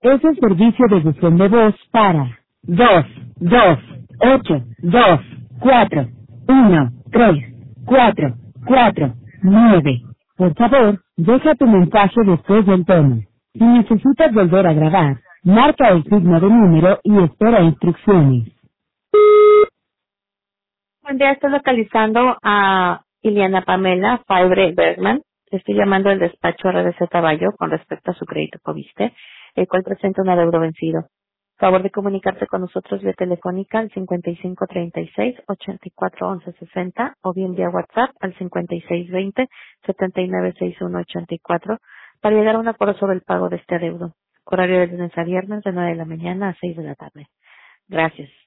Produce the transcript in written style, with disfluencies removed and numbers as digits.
Es el servicio de buzón de voz para 228-1-3-4. Por favor, deja tu mensaje después del tono. Si necesitas volver a grabar, marca el signo de número y espera instrucciones. Buen día, estoy localizando a Iliana Pamela Fabre Bergman. Le estoy llamando del despacho RDC Caballo con respecto a su crédito Coviste, el cual presenta un adeudo vencido. Favor de comunicarse con nosotros vía telefónica al 5536-841160 o bien vía WhatsApp al 5620-796184 para llegar a un acuerdo sobre el pago de este adeudo. Horario de lunes a viernes de 9 de la mañana a 6 de la tarde. Gracias.